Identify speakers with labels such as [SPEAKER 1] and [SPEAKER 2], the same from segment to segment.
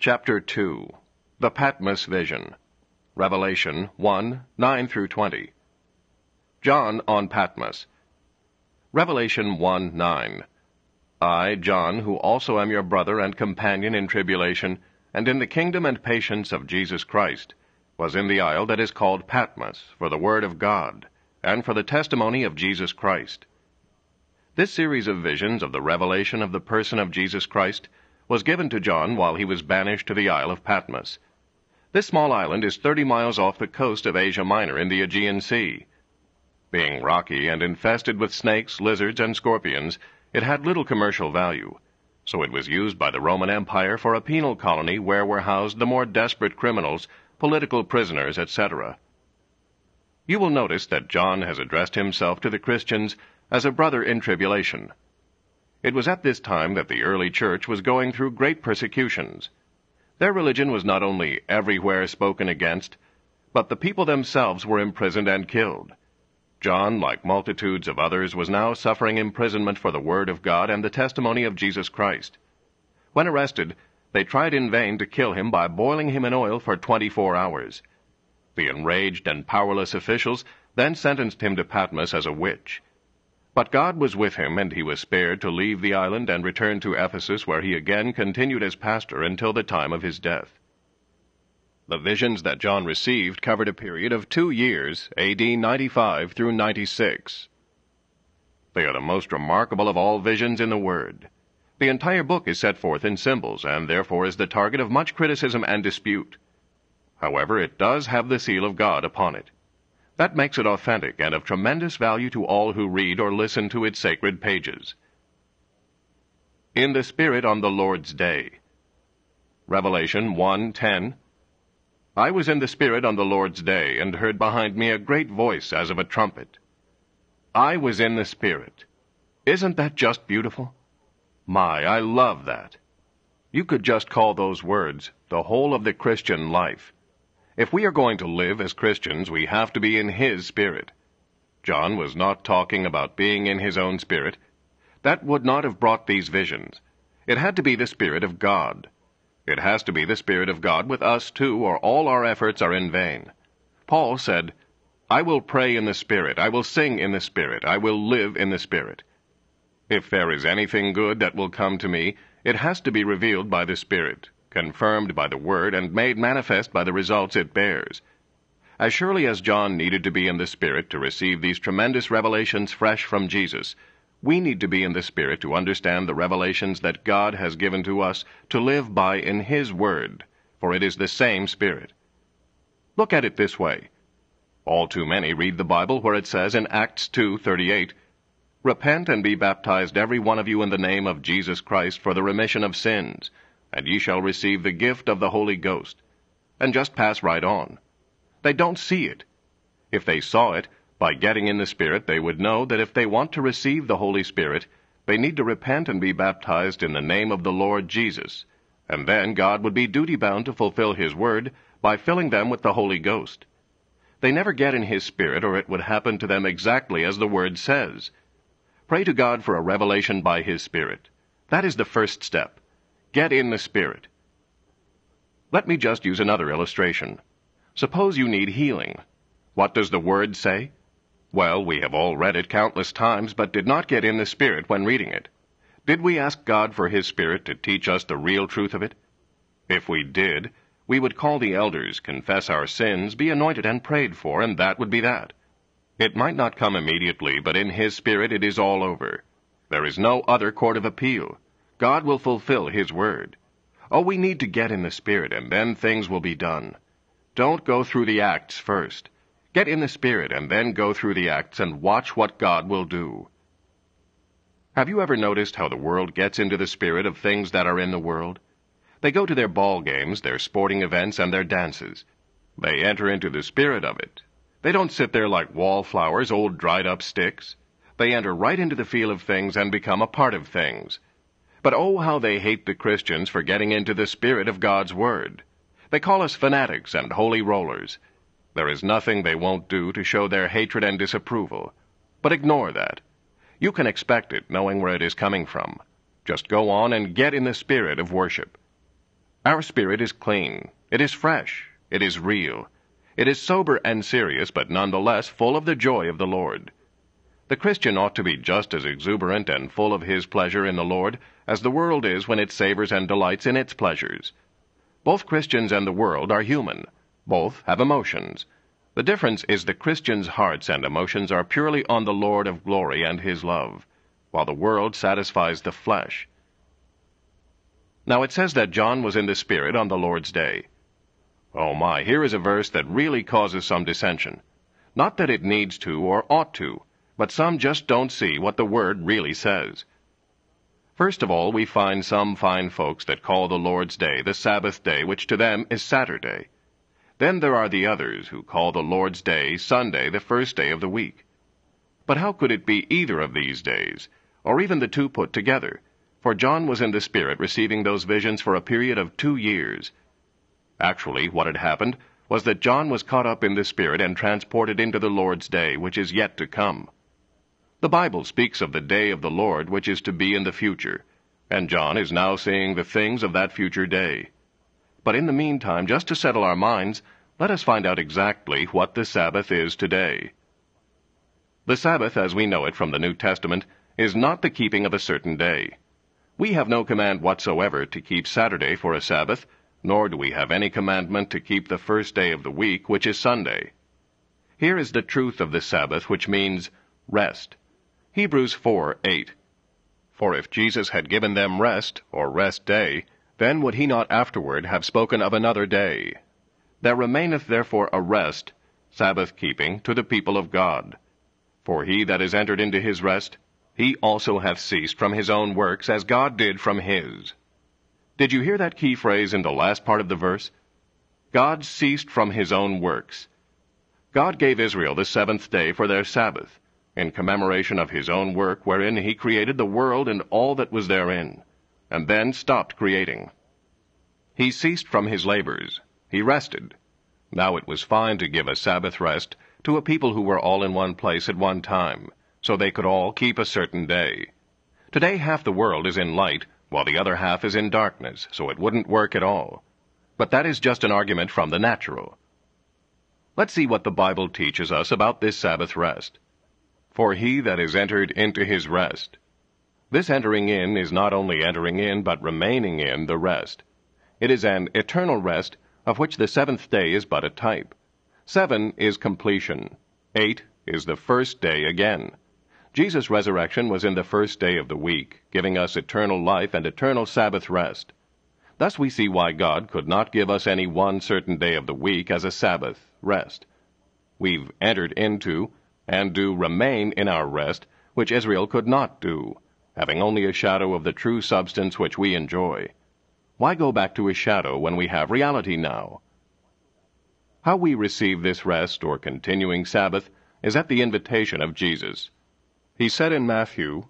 [SPEAKER 1] Chapter 2. The Patmos Vision. Revelation 1, 9 through 20. John on Patmos. Revelation 1, 9. I, John, who also am your brother and companion in tribulation, and in the kingdom and patience of Jesus Christ, was in the isle that is called Patmos, for the word of God, and for the testimony of Jesus Christ. This series of visions of the revelation of the person of Jesus Christ was given to John while he was banished to the Isle of Patmos. This small island is 30 miles off the coast of Asia Minor in the Aegean Sea. Being rocky and infested with snakes, lizards, and scorpions, it had little commercial value, so it was used by the Roman Empire for a penal colony where were housed the more desperate criminals, political prisoners, etc. You will notice that John has addressed himself to the Christians as a brother in tribulation. It was at this time that the early church was going through great persecutions. Their religion was not only everywhere spoken against, but the people themselves were imprisoned and killed. John, like multitudes of others, was now suffering imprisonment for the word of God and the testimony of Jesus Christ. When arrested, they tried in vain to kill him by boiling him in oil for 24 hours. The enraged and powerless officials then sentenced him to Patmos as a witch. But God was with him, and he was spared to leave the island and return to Ephesus, where he again continued as pastor until the time of his death. The visions that John received covered a period of 2 years, A.D. 95 through 96. They are the most remarkable of all visions in the Word. The entire book is set forth in symbols, and therefore is the target of much criticism and dispute. However, it does have the seal of God upon it. That makes it authentic and of tremendous value to all who read or listen to its sacred pages. In the Spirit on the Lord's Day. Revelation 1:10. I was in the Spirit on the Lord's day, and heard behind me a great voice as of a trumpet. I was in the Spirit. Isn't that just beautiful? My, I love that. You could just call those words the whole of the Christian life. If we are going to live as Christians, we have to be in His Spirit. John was not talking about being in his own spirit. That would not have brought these visions. It had to be the Spirit of God. It has to be the Spirit of God with us too, or all our efforts are in vain. Paul said, I will pray in the Spirit, I will sing in the Spirit, I will live in the Spirit. If there is anything good that will come to me, it has to be revealed by the Spirit, confirmed by the Word, and made manifest by the results it bears. As surely as John needed to be in the Spirit to receive these tremendous revelations fresh from Jesus, we need to be in the Spirit to understand the revelations that God has given to us to live by in His Word, for it is the same Spirit. Look at it this way. All too many read the Bible where it says in Acts 2:38, Repent and be baptized every one of you in the name of Jesus Christ for the remission of sins, and ye shall receive the gift of the Holy Ghost, and just pass right on. They don't see it. If they saw it, by getting in the Spirit, they would know that if they want to receive the Holy Spirit, they need to repent and be baptized in the name of the Lord Jesus, and then God would be duty-bound to fulfill His Word by filling them with the Holy Ghost. They never get in His Spirit, or it would happen to them exactly as the Word says. Pray to God for a revelation by His Spirit. That is the first step. Get in the Spirit. Let me just use another illustration. Suppose you need healing. What does the Word say? Well, we have all read it countless times, but did not get in the Spirit when reading it. Did we ask God for His Spirit to teach us the real truth of it? If we did, we would call the elders, confess our sins, be anointed and prayed for, and that would be that. It might not come immediately, but in His Spirit it is all over. There is no other court of appeal. God will fulfill His Word. Oh, we need to get in the Spirit, and then things will be done. Don't go through the acts first. Get in the Spirit, and then go through the acts and watch what God will do. Have you ever noticed how the world gets into the spirit of things that are in the world? They go to their ball games, their sporting events, and their dances. They enter into the spirit of it. They don't sit there like wallflowers, old dried-up sticks. They enter right into the feel of things and become a part of things. But oh, how they hate the Christians for getting into the spirit of God's Word. They call us fanatics and holy rollers. There is nothing they won't do to show their hatred and disapproval. But ignore that. You can expect it, knowing where it is coming from. Just go on and get in the spirit of worship. Our spirit is clean. It is fresh. It is real. It is sober and serious, but nonetheless full of the joy of the Lord. The Christian ought to be just as exuberant and full of his pleasure in the Lord as the world is when it savors and delights in its pleasures. Both Christians and the world are human. Both have emotions. The difference is the Christian's hearts and emotions are purely on the Lord of glory and his love, while the world satisfies the flesh. Now it says that John was in the Spirit on the Lord's day. Oh my, here is a verse that really causes some dissension. Not that it needs to or ought to, but some just don't see what the Word really says. First of all, we find some fine folks that call the Lord's day the Sabbath day, which to them is Saturday. Then there are the others who call the Lord's day Sunday, the first day of the week. But how could it be either of these days, or even the two put together? For John was in the Spirit receiving those visions for a period of 2 years. Actually, what had happened was that John was caught up in the Spirit and transported into the Lord's day, which is yet to come. The Bible speaks of the day of the Lord, which is to be in the future, and John is now seeing the things of that future day. But in the meantime, just to settle our minds, let us find out exactly what the Sabbath is today. The Sabbath, as we know it from the New Testament, is not the keeping of a certain day. We have no command whatsoever to keep Saturday for a Sabbath, nor do we have any commandment to keep the first day of the week, which is Sunday. Here is the truth of the Sabbath, which means rest. Hebrews 4:8. For if Jesus had given them rest, or rest day, then would he not afterward have spoken of another day? There remaineth therefore a rest, Sabbath-keeping, to the people of God. For he that is entered into his rest, he also hath ceased from his own works, as God did from his. Did you hear that key phrase in the last part of the verse? God ceased from his own works. God gave Israel the seventh day for their Sabbath, in commemoration of his own work, wherein he created the world and all that was therein, and then stopped creating. He ceased from his labors. He rested. Now it was fine to give a Sabbath rest to a people who were all in one place at one time, so they could all keep a certain day. Today half the world is in light, while the other half is in darkness, so it wouldn't work at all. But that is just an argument from the natural. Let's see what the Bible teaches us about this Sabbath rest. For he that is entered into his rest. This entering in is not only entering in, but remaining in the rest. It is an eternal rest, of which the seventh day is but a type. 7 is completion. 8 is the first day again. Jesus' resurrection was in the first day of the week, giving us eternal life and eternal Sabbath rest. Thus we see why God could not give us any one certain day of the week as a Sabbath rest. We've entered into, and do remain in our rest, which Israel could not do, having only a shadow of the true substance which we enjoy. Why go back to a shadow when we have reality now? How we receive this rest or continuing Sabbath is at the invitation of Jesus. He said in Matthew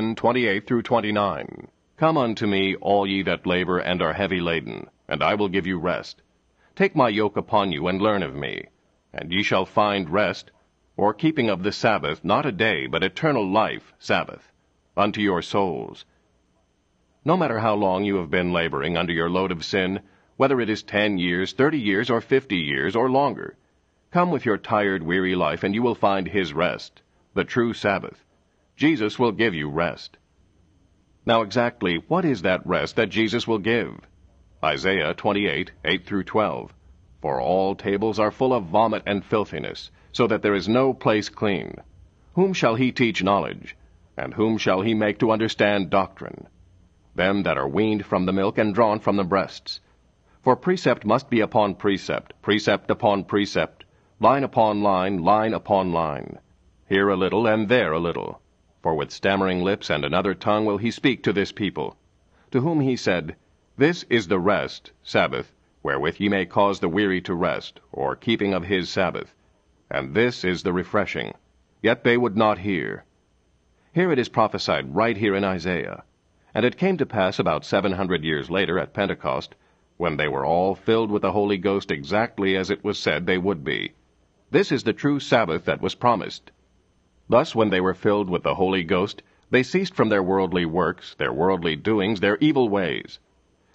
[SPEAKER 1] 11:28-29, Come unto me, all ye that labor and are heavy laden, and I will give you rest. Take my yoke upon you, and learn of me, and ye shall find rest, or keeping of the Sabbath, not a day, but eternal life, Sabbath, unto your souls. No matter how long you have been laboring under your load of sin, whether it is 10 years, 30 years, or 50 years, or longer, come with your tired, weary life, and you will find his rest, the true Sabbath. Jesus will give you rest. Now exactly what is that rest that Jesus will give? Isaiah 28:8-12. For all tables are full of vomit and filthiness, so that there is no place clean. Whom shall he teach knowledge? And whom shall he make to understand doctrine? Them that are weaned from the milk and drawn from the breasts. For precept must be upon precept, precept upon precept, line upon line, line upon line. Here a little, and there a little. For with stammering lips and another tongue will he speak to this people, to whom he said, This is the rest, Sabbath, wherewith ye may cause the weary to rest, or keeping of his Sabbath. And this is the refreshing. Yet they would not hear. Here it is prophesied right here in Isaiah. And it came to pass about 700 years later at Pentecost, when they were all filled with the Holy Ghost exactly as it was said they would be. This is the true Sabbath that was promised. Thus, when they were filled with the Holy Ghost, they ceased from their worldly works, their worldly doings, their evil ways.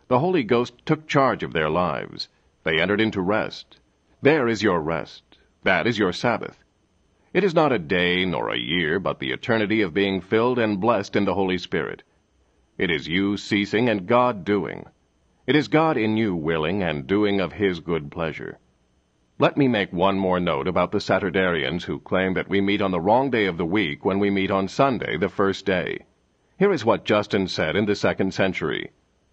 [SPEAKER 1] The Holy Ghost took charge of their lives. They entered into rest. There is your rest. That is your Sabbath. It is not a day nor a year, but the eternity of being filled and blessed in the Holy Spirit. It is you ceasing and God doing. It is God in you willing and doing of His good pleasure. Let me make one more note about the Saturdarians who claim that we meet on the wrong day of the week when we meet on Sunday, the first day. Here is what Justin said in the 2nd century.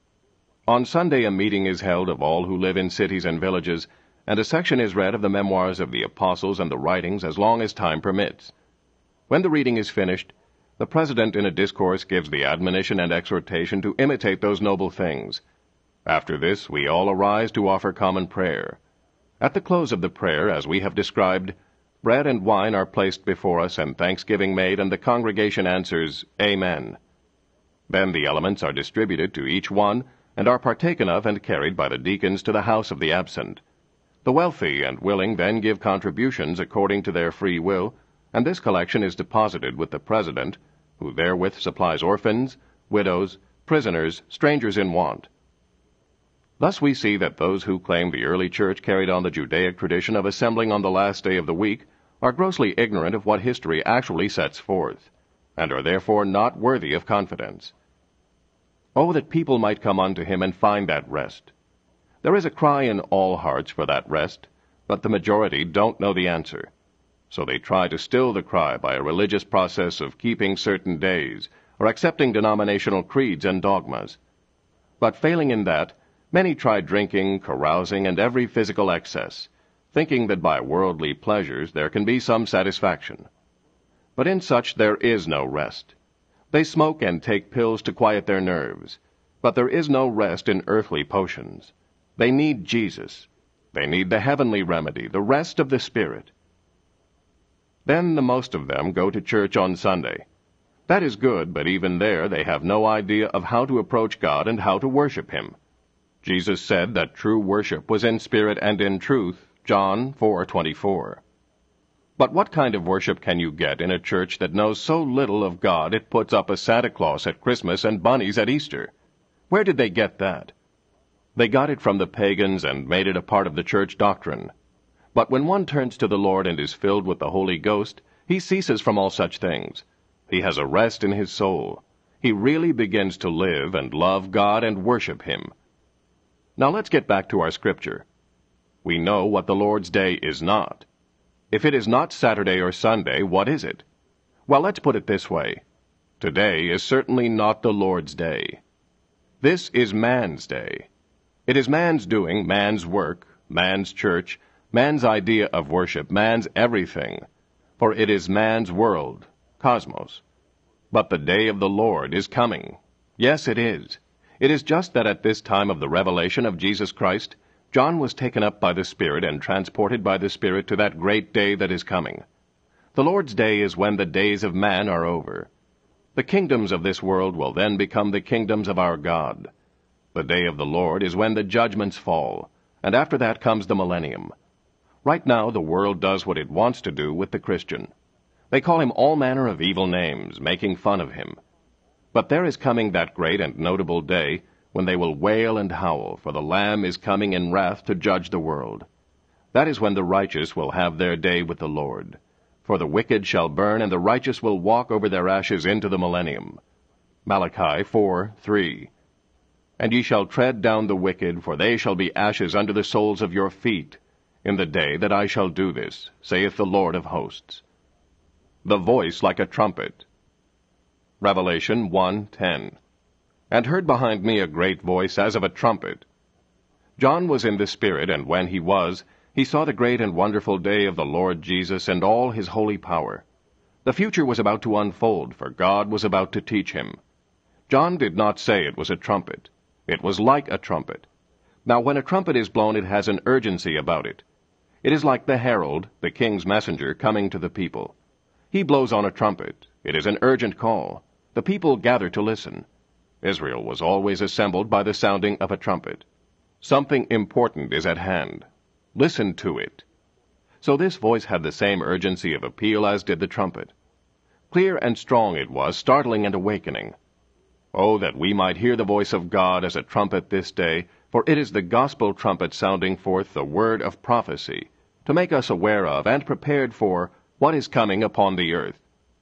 [SPEAKER 1] On Sunday a meeting is held of all who live in cities and villages, and a section is read of the memoirs of the apostles and the writings as long as time permits. When the reading is finished, the president in a discourse gives the admonition and exhortation to imitate those noble things. After this, we all arise to offer common prayer. At the close of the prayer, as we have described, bread and wine are placed before us and thanksgiving made, and the congregation answers, Amen. Then the elements are distributed to each one, and are partaken of and carried by the deacons to the house of the absent. The wealthy and willing then give contributions according to their free will, and this collection is deposited with the president, who therewith supplies orphans, widows, prisoners, strangers in want. Thus we see that those who claim the early church carried on the Judaic tradition of assembling on the last day of the week are grossly ignorant of what history actually sets forth, and are therefore not worthy of confidence. Oh, that people might come unto Him and find that rest! There is a cry in all hearts for that rest, but the majority don't know the answer. So they try to still the cry by a religious process of keeping certain days, or accepting denominational creeds and dogmas. But failing in that, many try drinking, carousing, and every physical excess, thinking that by worldly pleasures there can be some satisfaction. But in such there is no rest. They smoke and take pills to quiet their nerves, but there is no rest in earthly potions. They need Jesus. They need the heavenly remedy, the rest of the Spirit. Then the most of them go to church on Sunday. That is good, but even there they have no idea of how to approach God and how to worship Him. Jesus said that true worship was in spirit and in truth, John 4:24. But what kind of worship can you get in a church that knows so little of God it puts up a Santa Claus at Christmas and bunnies at Easter? Where did they get that? They got it from the pagans and made it a part of the church doctrine. But when one turns to the Lord and is filled with the Holy Ghost, he ceases from all such things. He has a rest in his soul. He really begins to live and love God and worship Him. Now let's get back to our scripture. We know what the Lord's Day is not. If it is not Saturday or Sunday, what is it? Well, let's put it this way. Today is certainly not the Lord's Day. This is man's day. It is man's doing, man's work, man's church, man's idea of worship, man's everything. For it is man's world, cosmos. But the day of the Lord is coming. Yes, it is. It is just that at this time of the revelation of Jesus Christ, John was taken up by the Spirit and transported by the Spirit to that great day that is coming. The Lord's Day is when the days of man are over. The kingdoms of this world will then become the kingdoms of our God. The day of the Lord is when the judgments fall, and after that comes the millennium. Right now the world does what it wants to do with the Christian. They call him all manner of evil names, making fun of him. But there is coming that great and notable day when they will wail and howl, for the Lamb is coming in wrath to judge the world. That is when the righteous will have their day with the Lord. For the wicked shall burn, and the righteous will walk over their ashes into the millennium. Malachi 4:3. And ye shall tread down the wicked, for they shall be ashes under the soles of your feet, in the day that I shall do this, saith the Lord of hosts. The voice like a trumpet. Revelation 1:10. And heard behind me a great voice as of a trumpet. John was in the Spirit, and when he saw the great and wonderful day of the Lord Jesus and all His holy power. The future was about to unfold, for God was about to teach him. John did not say it was a trumpet. It was like a trumpet. Now when a trumpet is blown, it has an urgency about it. It is like the herald, the king's messenger, coming to the people. He blows on a trumpet. It is an urgent call. The people gather to listen. Israel was always assembled by the sounding of a trumpet. Something important is at hand. Listen to it. So this voice had the same urgency of appeal as did the trumpet. Clear and strong it was, startling and awakening. Oh, that we might hear the voice of God as a trumpet this day, for it is the gospel trumpet sounding forth the word of prophecy, to make us aware of and prepared for what is coming upon the earth.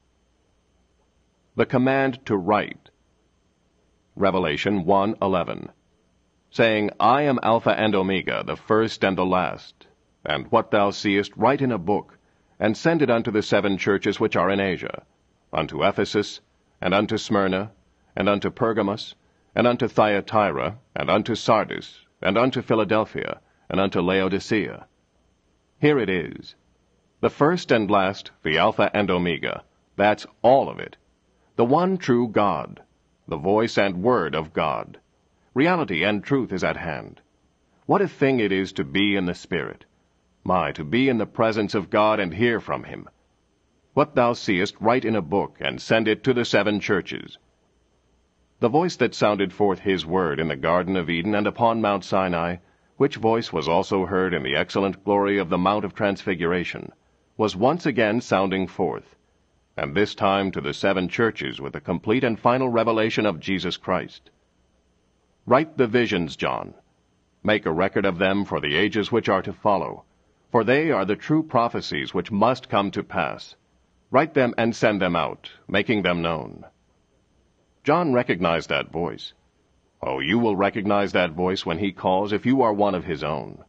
[SPEAKER 1] The command to write. Revelation 1:11, saying, I am Alpha and Omega, the first and the last. And what thou seest write in a book, and send it unto the 7 churches which are in Asia, unto Ephesus, and unto Smyrna, and unto Pergamos, and unto Thyatira, and unto Sardis, and unto Philadelphia, and unto Laodicea. Here it is. The first and last, the Alpha and Omega. That's all of it. The one true God, the voice and word of God. Reality and truth is at hand. What a thing it is to be in the Spirit. My, to be in the presence of God and hear from Him. What thou seest write in a book, and send it to the 7 churches. The voice that sounded forth His word in the Garden of Eden and upon Mount Sinai, which voice was also heard in the excellent glory of the Mount of Transfiguration, was once again sounding forth, and this time to the 7 churches with the complete and final revelation of Jesus Christ. Write the visions, John. Make a record of them for the ages which are to follow, for they are the true prophecies which must come to pass. Write them and send them out, making them known. John recognized that voice. Oh, you will recognize that voice when he calls if you are one of his own.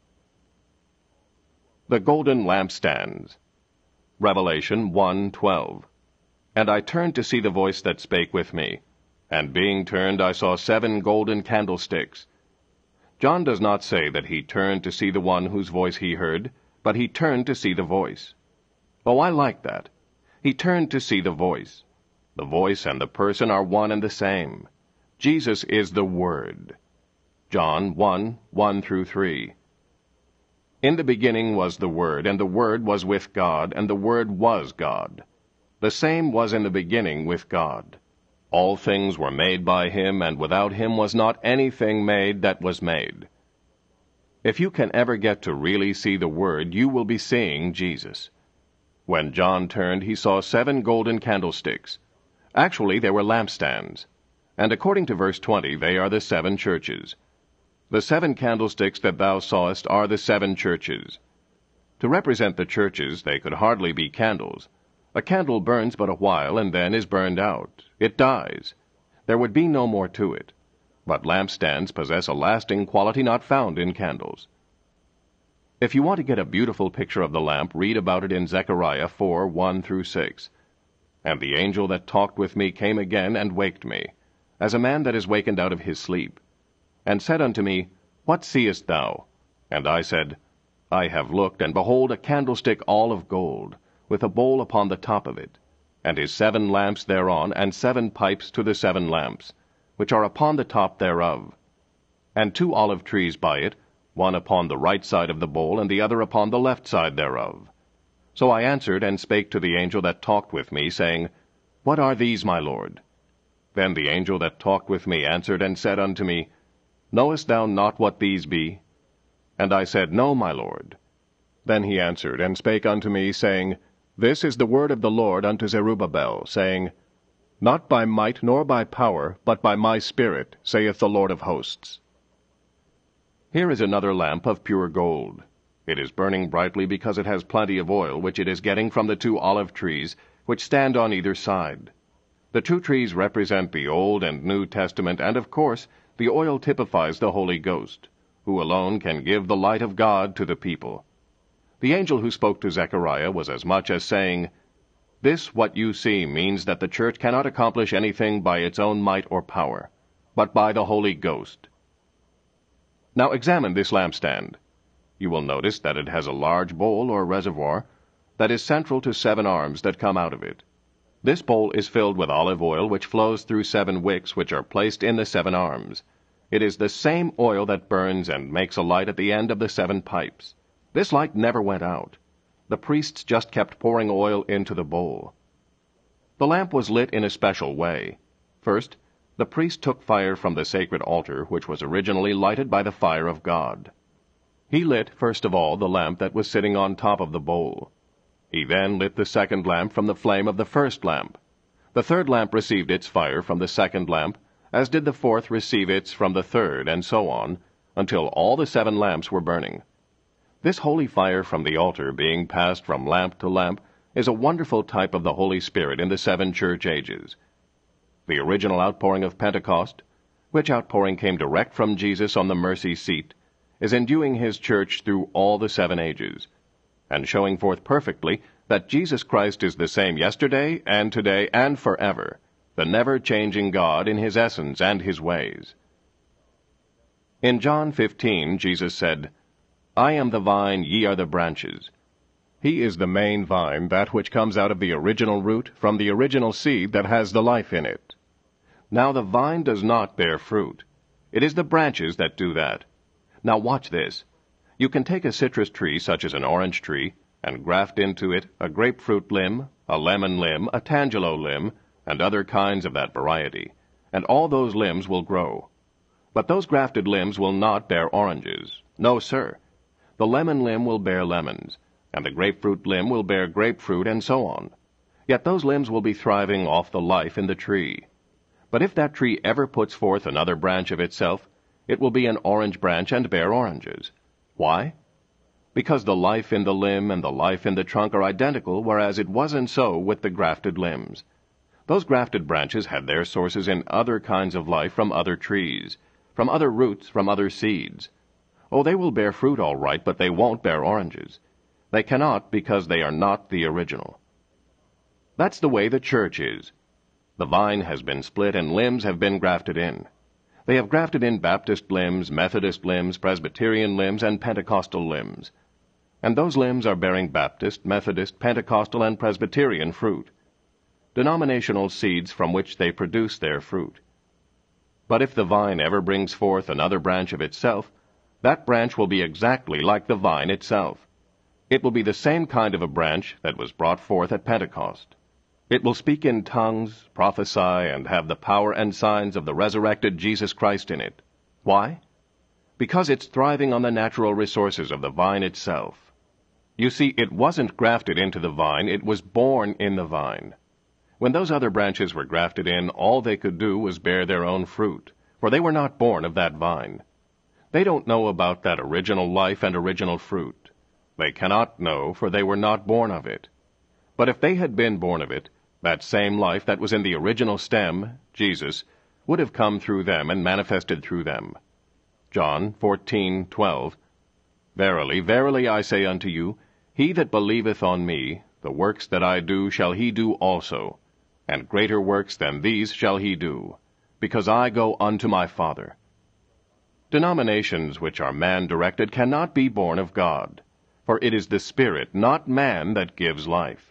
[SPEAKER 1] The golden lampstands. Revelation 1:12. And I turned to see the voice that spake with me, and being turned I saw 7 golden candlesticks. John does not say that he turned to see the one whose voice he heard, but he turned to see the voice. Oh, I like that. He turned to see the voice. The voice and the person are one and the same. Jesus is the Word. John 1:1-3. In the beginning was the Word, and the Word was with God, and the Word was God. The same was in the beginning with God. All things were made by Him, and without Him was not anything made that was made. If you can ever get to really see the Word, you will be seeing Jesus. When John turned, he saw 7 golden candlesticks. Actually, they were lampstands, and according to verse 20, they are the 7 churches. The 7 candlesticks that thou sawest are the 7 churches. To represent the churches, they could hardly be candles. A candle burns but a while and then is burned out. It dies. There would be no more to it. But lampstands possess a lasting quality not found in candles. If you want to get a beautiful picture of the lamp, read about it in Zechariah 4:1-6. And the angel that talked with me came again and waked me, as a man that is wakened out of his sleep, and said unto me, What seest thou? And I said, I have looked, and behold, a candlestick all of gold, with a bowl upon the top of it, and his 7 lamps thereon, and 7 pipes to the 7 lamps, which are upon the top thereof, and 2 olive trees by it, one upon the right side of the bowl, and the other upon the left side thereof. So I answered and spake to the angel that talked with me, saying, What are these, my Lord? Then the angel that talked with me answered and said unto me, Knowest thou not what these be? And I said, No, my Lord. Then he answered and spake unto me, saying, This is the word of the Lord unto Zerubbabel, saying, Not by might nor by power, but by my Spirit, saith the Lord of hosts. Here is another lamp of pure gold. It is burning brightly because it has plenty of oil, which it is getting from the 2 olive trees, which stand on either side. The 2 trees represent the Old and New Testament, and of course, the oil typifies the Holy Ghost, who alone can give the light of God to the people. The angel who spoke to Zechariah was as much as saying, This what you see means that the church cannot accomplish anything by its own might or power, but by the Holy Ghost. Now examine this lampstand. You will notice that it has a large bowl or reservoir that is central to 7 arms that come out of it. This bowl is filled with olive oil, which flows through 7 wicks, which are placed in the 7 arms. It is the same oil that burns and makes a light at the end of the 7 pipes. This light never went out. The priests just kept pouring oil into the bowl. The lamp was lit in a special way. First, the priest took fire from the sacred altar, which was originally lighted by the fire of God. He lit, first of all, the lamp that was sitting on top of the bowl. He then lit the 2nd lamp from the flame of the 1st lamp. The 3rd lamp received its fire from the 2nd lamp, as did the fourth receive its from the third, and so on, until all the 7 lamps were burning. This holy fire from the altar being passed from lamp to lamp is a wonderful type of the Holy Spirit in the 7 church ages. The original outpouring of Pentecost, which outpouring came direct from Jesus on the mercy seat, is enduing his church through all the 7 ages, and showing forth perfectly that Jesus Christ is the same yesterday and today and forever, the never-changing God in his essence and his ways. In John 15, Jesus said, "I am the vine, ye are the branches." He is the main vine, that which comes out of the original root, from the original seed that has the life in it. Now the vine does not bear fruit. It is the branches that do that. Now watch this. You can take a citrus tree, such as an orange tree, and graft into it a grapefruit limb, a lemon limb, a tangelo limb, and other kinds of that variety, and all those limbs will grow. But those grafted limbs will not bear oranges. No, sir. The lemon limb will bear lemons, and the grapefruit limb will bear grapefruit, and so on. Yet those limbs will be thriving off the life in the tree. But if that tree ever puts forth another branch of itself, it will be an orange branch and bear oranges. Why? Because the life in the limb and the life in the trunk are identical, whereas it wasn't so with the grafted limbs. Those grafted branches had their sources in other kinds of life from other trees, from other roots, from other seeds. Oh, they will bear fruit all right, but they won't bear oranges. They cannot, because they are not the original. That's the way the church is. The vine has been split and limbs have been grafted in. They have grafted in Baptist limbs, Methodist limbs, Presbyterian limbs, and Pentecostal limbs. And those limbs are bearing Baptist, Methodist, Pentecostal, and Presbyterian fruit, denominational seeds from which they produce their fruit. But if the vine ever brings forth another branch of itself, that branch will be exactly like the vine itself. It will be the same kind of a branch that was brought forth at Pentecost. It will speak in tongues, prophesy, and have the power and signs of the resurrected Jesus Christ in it. Why? Because it's thriving on the natural resources of the vine itself. You see, it wasn't grafted into the vine, it was born in the vine. When those other branches were grafted in, all they could do was bear their own fruit, for they were not born of that vine. They don't know about that original life and original fruit. They cannot know, for they were not born of it. But if they had been born of it, that same life that was in the original stem, Jesus, would have come through them and manifested through them. John 14:12. Verily, verily, I say unto you, he that believeth on me, the works that I do shall he do also, and greater works than these shall he do, because I go unto my Father. Denominations which are man-directed cannot be born of God, for it is the Spirit, not man, that gives life.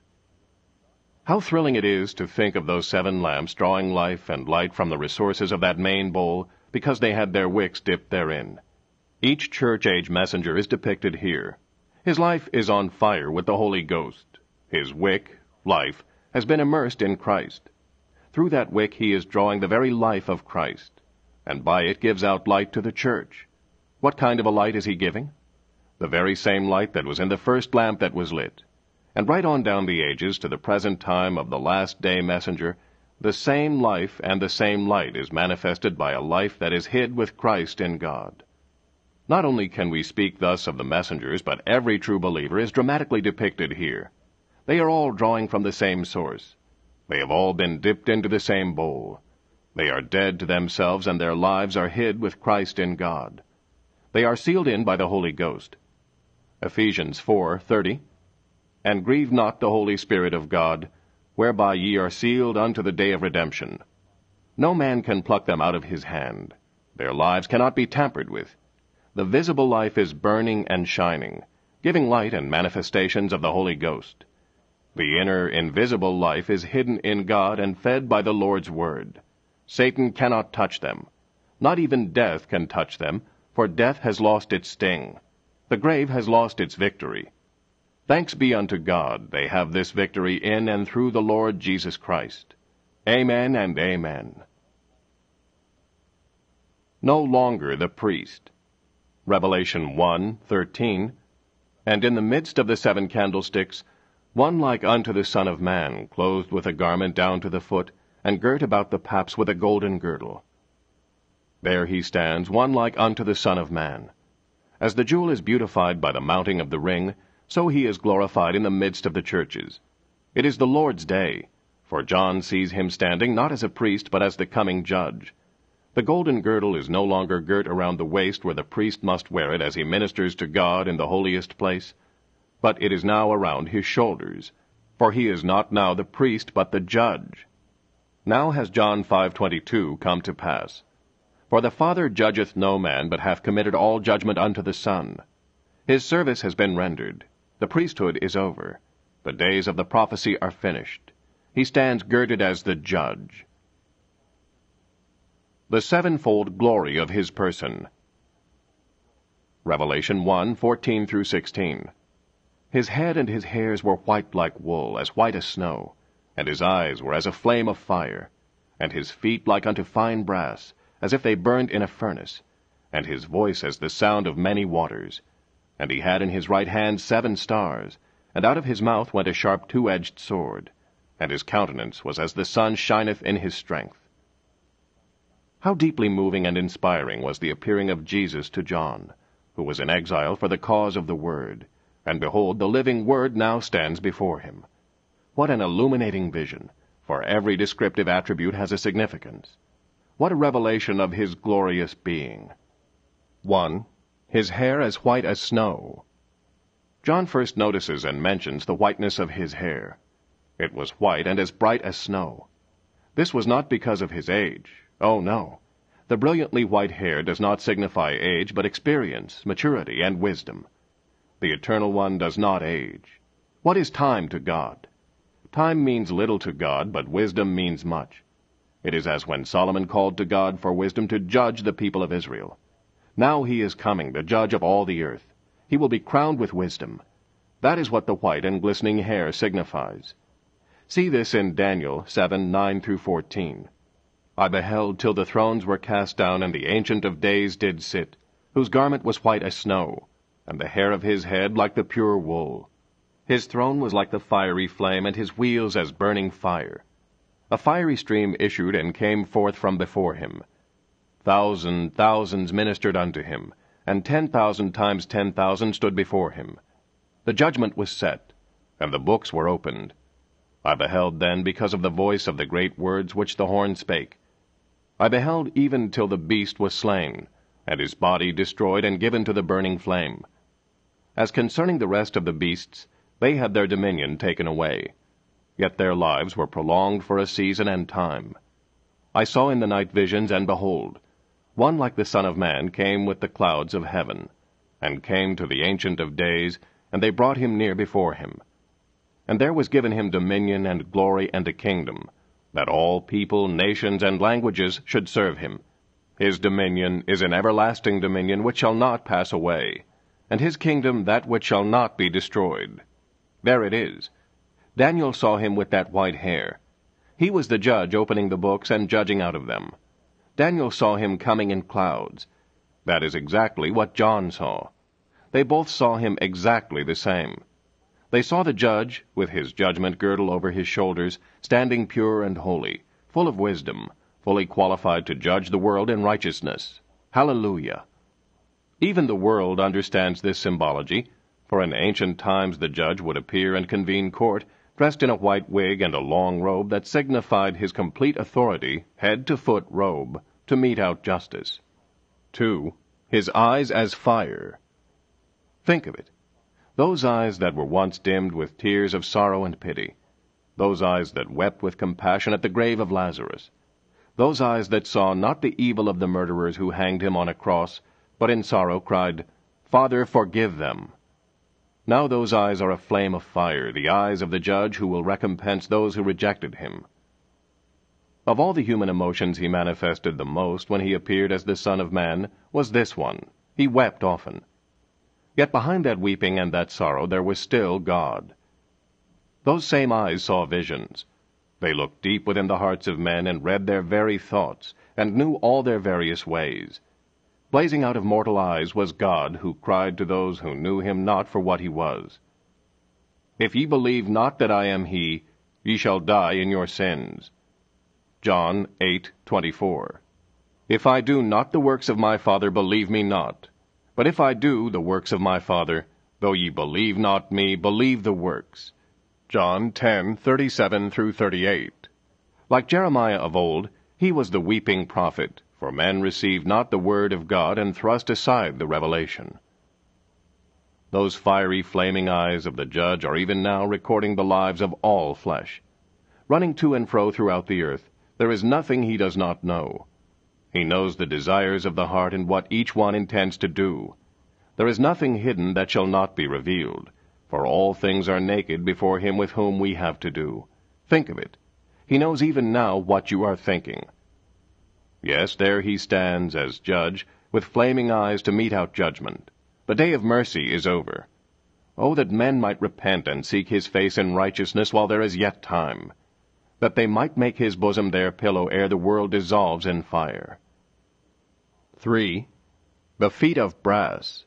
[SPEAKER 1] How thrilling it is to think of those 7 lamps drawing life and light from the resources of that main bowl, because they had their wicks dipped therein. Each church-age messenger is depicted here. His life is on fire with the Holy Ghost. His wick, life, has been immersed in Christ. Through that wick he is drawing the very life of Christ, and by it gives out light to the church. What kind of a light is he giving? The very same light that was in the first lamp that was lit. And right on down the ages to the present time of the last day messenger, the same life and the same light is manifested by a life that is hid with Christ in God. Not only can we speak thus of the messengers, but every true believer is dramatically depicted here. They are all drawing from the same source. They have all been dipped into the same bowl. They are dead to themselves, and their lives are hid with Christ in God. They are sealed in by the Holy Ghost. Ephesians 4:30. And grieve not the Holy Spirit of God, whereby ye are sealed unto the day of redemption. No man can pluck them out of his hand. Their lives cannot be tampered with. The visible life is burning and shining, giving light and manifestations of the Holy Ghost. The inner, invisible life is hidden in God and fed by the Lord's Word. Satan cannot touch them. Not even death can touch them, for death has lost its sting. The grave has lost its victory. Thanks be unto God, they have this victory in and through the Lord Jesus Christ. Amen and amen. No longer the priest. Revelation 1:13. And in the midst of the 7 candlesticks, one like unto the Son of Man, clothed with a garment down to the foot, and girt about the paps with a golden girdle. There he stands, one like unto the Son of Man. As the jewel is beautified by the mounting of the ring, so he is glorified in the midst of the churches. It is the Lord's day, for John sees him standing not as a priest, but as the coming judge. The golden girdle is no longer girt around the waist where the priest must wear it as he ministers to God in the holiest place, but it is now around his shoulders, for he is not now the priest, but the judge. Now has John 5:22 come to pass. For the Father judgeth no man, but hath committed all judgment unto the Son. His service has been rendered. The priesthood is over. The days of the prophecy are finished. He stands girded as the judge. The sevenfold glory of his person. Revelation 1:14 through 16. His head and his hairs were white like wool, as white as snow, and his eyes were as a flame of fire, and his feet like unto fine brass, as if they burned in a furnace, and his voice as the sound of many waters. And he had in his right hand 7 stars, and out of his mouth went a sharp 2-edged sword, and his countenance was as the sun shineth in his strength. How deeply moving and inspiring was the appearing of Jesus to John, who was in exile for the cause of the Word, and behold, the living Word now stands before him. What an illuminating vision, for every descriptive attribute has a significance. What a revelation of his glorious being. 1. His hair as white as snow. John first notices and mentions the whiteness of his hair. It was white and as bright as snow. This was not because of his age. Oh, no. The brilliantly white hair does not signify age, but experience, maturity, and wisdom. The Eternal One does not age. What is time to God? Time means little to God, but wisdom means much. It is as when Solomon called to God for wisdom to judge the people of Israel. Now he is coming, the judge of all the earth. He will be crowned with wisdom. That is what the white and glistening hair signifies. See this in Daniel 7:9 through 14. I beheld till the thrones were cast down, and the Ancient of Days did sit, whose garment was white as snow, and the hair of his head like the pure wool. His throne was like the fiery flame, and his wheels as burning fire. A fiery stream issued and came forth from before him. Thousands ministered unto him, and 10,000 times 10,000 stood before him. The judgment was set, and the books were opened. I beheld then because of the voice of the great words which the horn spake. I beheld even till the beast was slain, and his body destroyed and given to the burning flame. As concerning the rest of the beasts, they had their dominion taken away. Yet their lives were prolonged for a season and time. I saw in the night visions, and behold, one like the Son of Man came with the clouds of heaven, and came to the Ancient of Days, and they brought him near before him. And there was given him dominion and glory and a kingdom, that all people, nations, and languages should serve him. His dominion is an everlasting dominion which shall not pass away, and his kingdom that which shall not be destroyed. There it is. Daniel saw him with that white hair. He was the judge opening the books and judging out of them. Daniel saw him coming in clouds. That is exactly what John saw. They both saw him exactly the same. They saw the judge, with his judgment girdle over his shoulders, standing pure and holy, full of wisdom, fully qualified to judge the world in righteousness. Hallelujah! Even the world understands this symbology, for in ancient times the judge would appear and convene court, dressed in a white wig and a long robe that signified his complete authority, head-to-foot robe, to mete out justice. 2. His eyes as fire. Think of it. Those eyes that were once dimmed with tears of sorrow and pity. Those eyes that wept with compassion at the grave of Lazarus. Those eyes that saw not the evil of the murderers who hanged him on a cross, but in sorrow cried, Father, forgive them. Now those eyes are a flame of fire, the eyes of the judge who will recompense those who rejected him. Of all the human emotions he manifested the most when he appeared as the Son of Man was this one. He wept often. Yet behind that weeping and that sorrow there was still God. Those same eyes saw visions. They looked deep within the hearts of men and read their very thoughts, and knew all their various ways. Blazing out of mortal eyes was God, who cried to those who knew him not for what he was. If ye believe not that I am he, ye shall die in your sins. John 8:24. If I do not the works of my Father, believe me not. But if I do the works of my Father, though ye believe not me, believe the works. John 10:37-38. Like Jeremiah of old, he was the weeping prophet, for men received not the word of God, and thrust aside the revelation. Those fiery, flaming eyes of the Judge are even now recording the lives of all flesh. Running to and fro throughout the earth, there is nothing he does not know. He knows the desires of the heart and what each one intends to do. There is nothing hidden that shall not be revealed, for all things are naked before him with whom we have to do. Think of it. He knows even now what you are thinking. Yes, there he stands as Judge, with flaming eyes to mete out judgment. The day of mercy is over. Oh, that men might repent and seek his face in righteousness while there is yet time, that they might make his bosom their pillow ere the world dissolves in fire. 3. The feet of brass.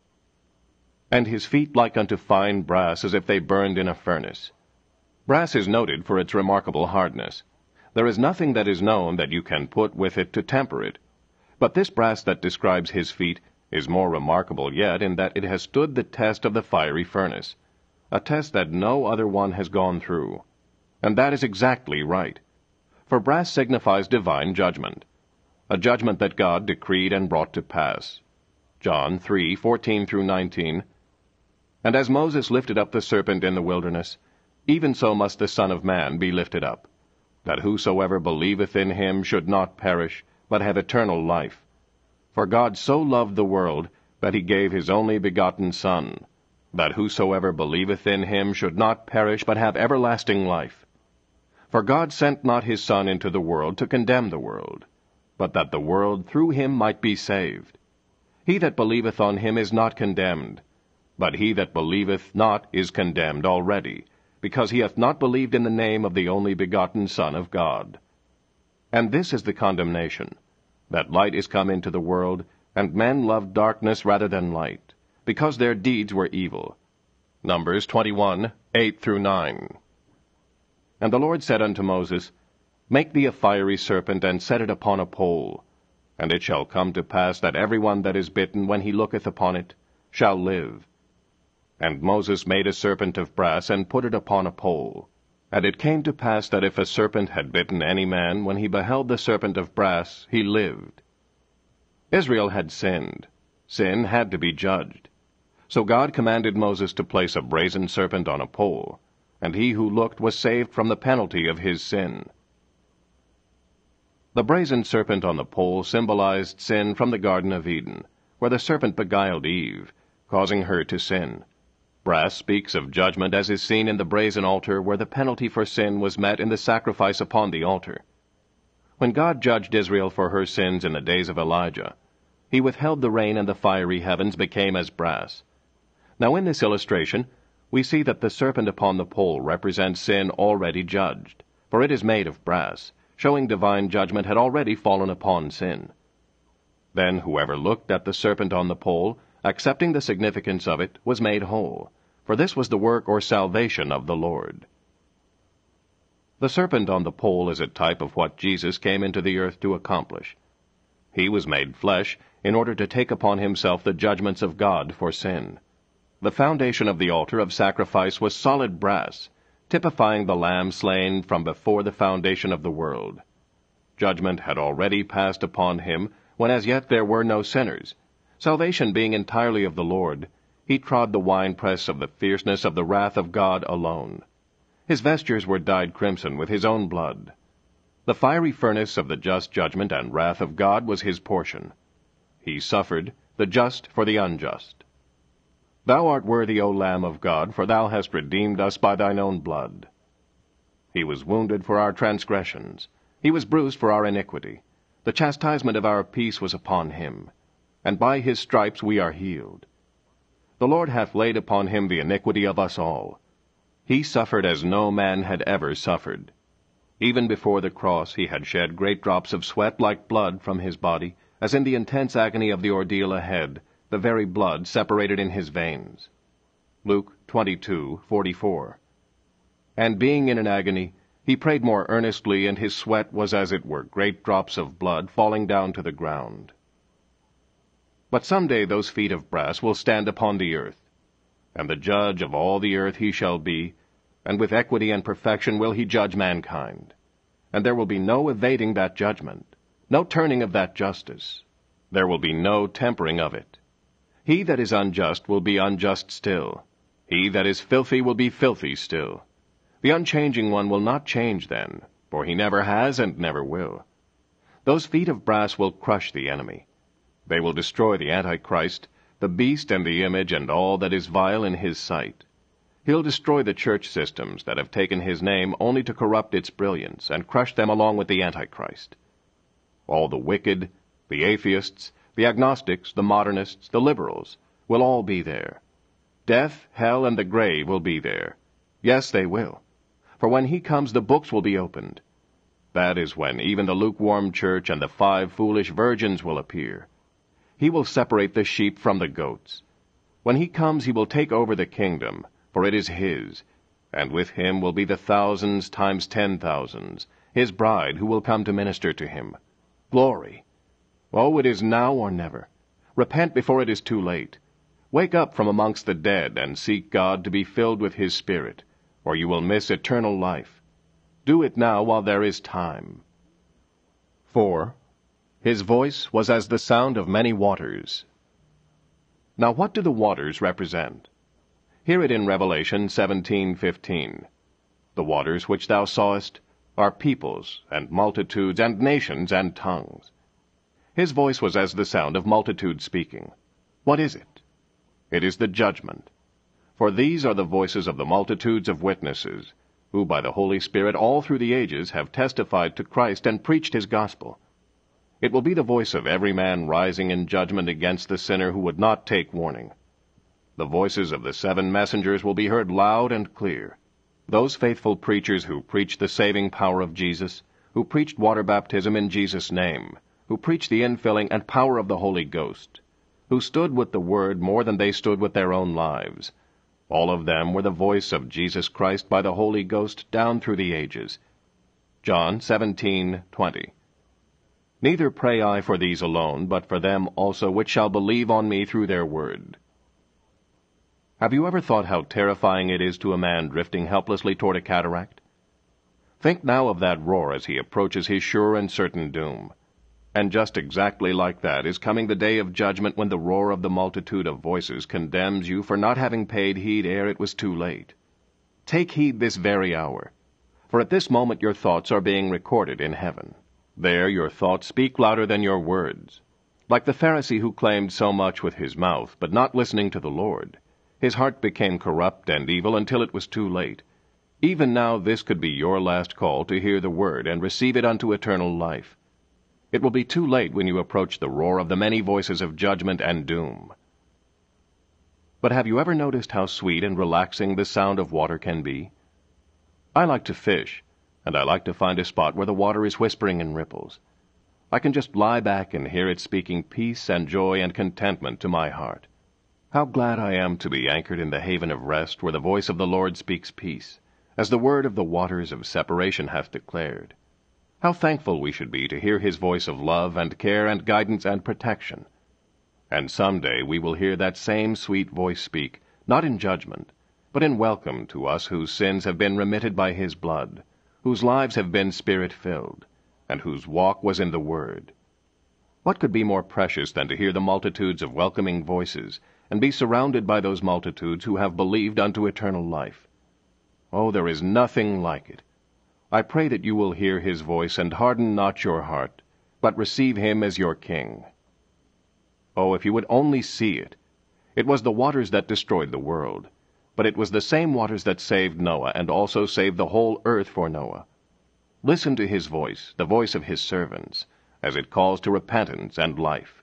[SPEAKER 1] And his feet like unto fine brass, as if they burned in a furnace. Brass is noted for its remarkable hardness. There is nothing that is known that you can put with it to temper it. But this brass that describes his feet is more remarkable yet in that it has stood the test of the fiery furnace, a test that no other one has gone through. And that is exactly right. For brass signifies divine judgment, a judgment that God decreed and brought to pass. John 3:14-19. And as Moses lifted up the serpent in the wilderness, even so must the Son of Man be lifted up, that whosoever believeth in him should not perish, but have eternal life. For God so loved the world, that he gave his only begotten Son, that whosoever believeth in him should not perish, but have everlasting life. For God sent not his Son into the world to condemn the world, but that the world through him might be saved. He that believeth on him is not condemned, but he that believeth not is condemned already, because he hath not believed in the name of the only begotten Son of God. And this is the condemnation, that light is come into the world, and men loved darkness rather than light, because their deeds were evil. Numbers 21:8-9. And the Lord said unto Moses, Make thee a fiery serpent, and set it upon a pole. And it shall come to pass that every one that is bitten, when he looketh upon it, shall live. And Moses made a serpent of brass, and put it upon a pole. And it came to pass that if a serpent had bitten any man, when he beheld the serpent of brass, he lived. Israel had sinned. Sin had to be judged. So God commanded Moses to place a brazen serpent on a pole, and he who looked was saved from the penalty of his sin. The brazen serpent on the pole symbolized sin from the Garden of Eden, where the serpent beguiled Eve, causing her to sin. Brass speaks of judgment, as is seen in the brazen altar, where the penalty for sin was met in the sacrifice upon the altar. When God judged Israel for her sins in the days of Elijah, he withheld the rain, and the fiery heavens became as brass. Now in this illustration, we see that the serpent upon the pole represents sin already judged, for it is made of brass, showing divine judgment had already fallen upon sin. Then whoever looked at the serpent on the pole, accepting the significance of it, was made whole, for this was the work or salvation of the Lord. The serpent on the pole is a type of what Jesus came into the earth to accomplish. He was made flesh in order to take upon himself the judgments of God for sin. The foundation of the altar of sacrifice was solid brass, typifying the Lamb slain from before the foundation of the world. Judgment had already passed upon him, when as yet there were no sinners. Salvation being entirely of the Lord, he trod the winepress of the fierceness of the wrath of God alone. His vestures were dyed crimson with his own blood. The fiery furnace of the just judgment and wrath of God was his portion. He suffered, the just for the unjust. Thou art worthy, O Lamb of God, for thou hast redeemed us by thine own blood. He was wounded for our transgressions. He was bruised for our iniquity. The chastisement of our peace was upon him, and by his stripes we are healed. The Lord hath laid upon him the iniquity of us all. He suffered as no man had ever suffered. Even before the cross he had shed great drops of sweat like blood from his body, as in the intense agony of the ordeal ahead, the very blood separated in his veins. Luke 22:44. And being in an agony, He prayed more earnestly, and his sweat was as it were great drops of blood falling down to the ground. But some day those feet of brass will stand upon the earth, and the judge of all the earth he shall be, and with equity and perfection will he judge mankind. And there will be no evading that judgment, no turning of that justice. There will be no tempering of it. He that is unjust will be unjust still. He that is filthy will be filthy still. The unchanging one will not change then, for he never has and never will. Those feet of brass will crush the enemy. They will destroy the Antichrist, the beast and the image and all that is vile in his sight. He'll destroy the church systems that have taken his name only to corrupt its brilliance and crush them along with the Antichrist. All the wicked, the atheists, the agnostics, the modernists, the liberals, will all be there. Death, hell, and the grave will be there. Yes, they will. For when he comes, the books will be opened. That is when even the lukewarm church and the 5 foolish virgins will appear. He will separate the sheep from the goats. When he comes, he will take over the kingdom, for it is his, and with him will be the thousands times 10,000s, his bride who will come to minister to him. Glory! Oh, it is now or never. Repent before it is too late. Wake up from amongst the dead and seek God to be filled with his Spirit, or you will miss eternal life. Do it now while there is time. 4. His voice was as the sound of many waters. Now what do the waters represent? Hear it in Revelation 17:15. The waters which thou sawest are peoples, and multitudes, and nations, and tongues. His voice was as the sound of multitudes speaking. What is it? It is the judgment. For these are the voices of the multitudes of witnesses, who by the Holy Spirit all through the ages have testified to Christ and preached his gospel. It will be the voice of every man rising in judgment against the sinner who would not take warning. The voices of the 7 messengers will be heard loud and clear. Those faithful preachers who preached the saving power of Jesus, who preached water baptism in Jesus' name, who preached the infilling and power of the Holy Ghost, who stood with the Word more than they stood with their own lives. All of them were the voice of Jesus Christ by the Holy Ghost down through the ages. John 17:20. Neither pray I for these alone, but for them also which shall believe on me through their word. Have you ever thought how terrifying it is to a man drifting helplessly toward a cataract? Think now of that roar as he approaches his sure and certain doom. And just exactly like that is coming the day of judgment, when the roar of the multitude of voices condemns you for not having paid heed ere it was too late. Take heed this very hour, for at this moment your thoughts are being recorded in heaven. There your thoughts speak louder than your words. Like the Pharisee who claimed so much with his mouth, but not listening to the Lord, his heart became corrupt and evil until it was too late. Even now this could be your last call to hear the word and receive it unto eternal life. It will be too late when you approach the roar of the many voices of judgment and doom. But have you ever noticed how sweet and relaxing the sound of water can be? I like to fish, and I like to find a spot where the water is whispering in ripples. I can just lie back and hear it speaking peace and joy and contentment to my heart. How glad I am to be anchored in the haven of rest, where the voice of the Lord speaks peace, as the word of the waters of separation hath declared. How thankful we should be to hear his voice of love and care and guidance and protection. And some day we will hear that same sweet voice speak, not in judgment, but in welcome to us whose sins have been remitted by his blood, whose lives have been Spirit-filled, and whose walk was in the Word. What could be more precious than to hear the multitudes of welcoming voices, and be surrounded by those multitudes who have believed unto eternal life? Oh, there is nothing like it. I pray that you will hear his voice and harden not your heart, but receive him as your King. Oh, if you would only see it! It was the waters that destroyed the world, but it was the same waters that saved Noah, and also saved the whole earth for Noah. Listen to his voice, the voice of his servants, as it calls to repentance and life.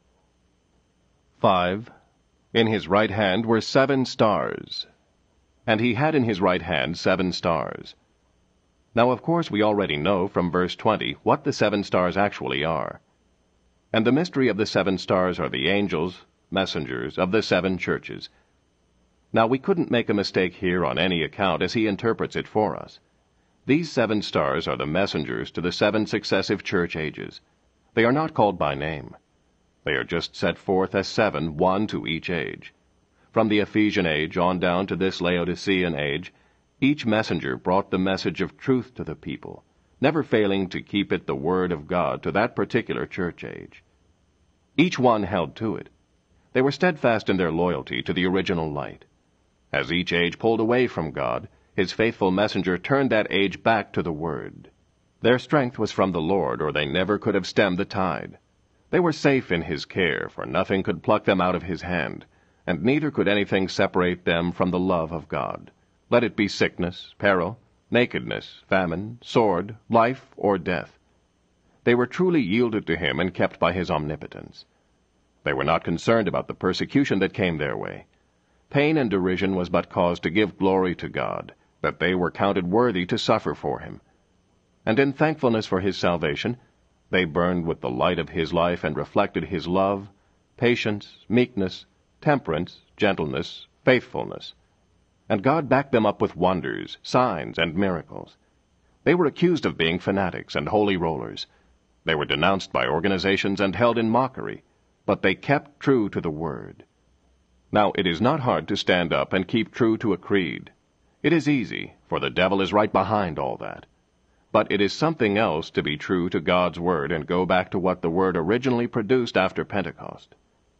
[SPEAKER 1] 5. In his right hand were 7 stars. And he had in his right hand 7 stars. Now, of course, we already know from verse 20 what the 7 stars actually are. And the mystery of the 7 stars are the angels, messengers, of the 7 churches. Now, we couldn't make a mistake here on any account as he interprets it for us. These 7 stars are the messengers to the 7 successive church ages. They are not called by name. They are just set forth as 7, one to each age. From the Ephesian age on down to this Laodicean age, each messenger brought the message of truth to the people, never failing to keep it the word of God to that particular church age. Each one held to it. They were steadfast in their loyalty to the original light. As each age pulled away from God, his faithful messenger turned that age back to the Word. Their strength was from the Lord, or they never could have stemmed the tide. They were safe in his care, for nothing could pluck them out of his hand, and neither could anything separate them from the love of God. Let it be sickness, peril, nakedness, famine, sword, life, or death. They were truly yielded to him and kept by his omnipotence. They were not concerned about the persecution that came their way. Pain and derision was but cause to give glory to God, that they were counted worthy to suffer for him. And in thankfulness for his salvation, they burned with the light of his life and reflected his love, patience, meekness, temperance, gentleness, faithfulness. And God backed them up with wonders, signs, and miracles. They were accused of being fanatics and holy rollers. They were denounced by organizations and held in mockery, but they kept true to the Word. Now, it is not hard to stand up and keep true to a creed. It is easy, for the devil is right behind all that. But it is something else to be true to God's Word and go back to what the Word originally produced after Pentecost.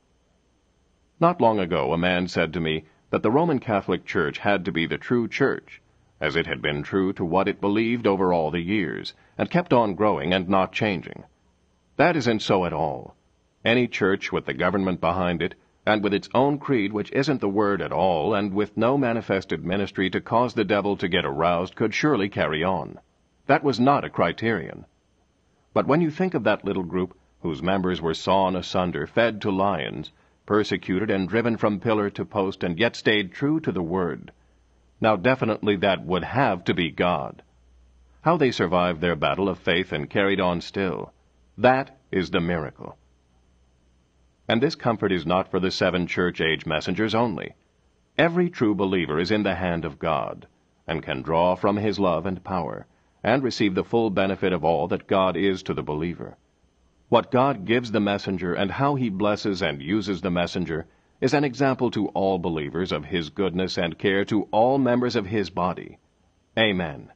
[SPEAKER 1] Not long ago, a man said to me that the Roman Catholic Church had to be the true church, as it had been true to what it believed over all the years, and kept on growing and not changing. That isn't so at all. Any church with the government behind it, and with its own creed which isn't the Word at all, and with no manifested ministry to cause the devil to get aroused, could surely carry on. That was not a criterion. But when you think of that little group whose members were sawn asunder, fed to lions, persecuted and driven from pillar to post, and yet stayed true to the Word, now definitely that would have to be God. How they survived their battle of faith and carried on still, that is the miracle. And this comfort is not for the 7 church-age messengers only. Every true believer is in the hand of God, and can draw from his love and power, and receive the full benefit of all that God is to the believer. What God gives the messenger and how he blesses and uses the messenger is an example to all believers of his goodness and care to all members of his body. Amen.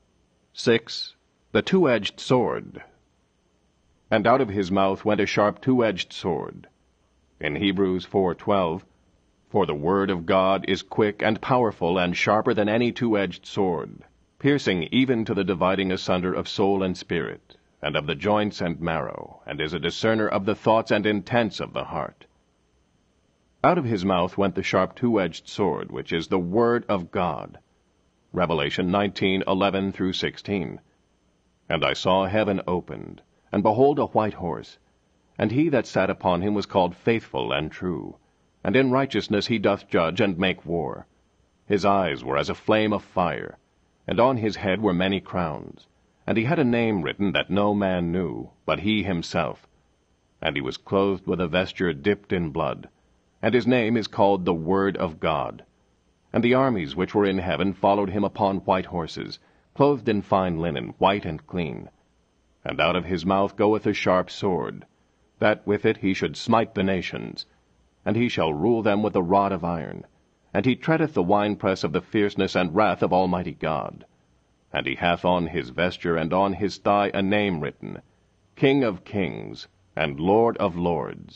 [SPEAKER 1] 6. The two-edged sword. And out of his mouth went a sharp two-edged sword. In Hebrews 4:12, For the word of God is quick and powerful and sharper than any two-edged sword, piercing even to the dividing asunder of soul and spirit, and of the joints and marrow, and is a discerner of the thoughts and intents of the heart. Out of his mouth went the sharp two-edged sword, which is the Word of God. Revelation 19:11-16. And I saw heaven opened, and behold a white horse, and he that sat upon him was called Faithful and True, and in righteousness he doth judge and make war. His eyes were as a flame of fire, and on his head were many crowns, and he had a name written that no man knew, but he himself. And he was clothed with a vesture dipped in blood, and his name is called the Word of God. And the armies which were in heaven followed him upon white horses, clothed in fine linen, white and clean. And out of his mouth goeth a sharp sword, that with it he should smite the nations, and he shall rule them with a rod of iron, and he treadeth the winepress of the fierceness and wrath of Almighty God. And he hath on his vesture and on his thigh a name written, King of Kings, and Lord of Lords.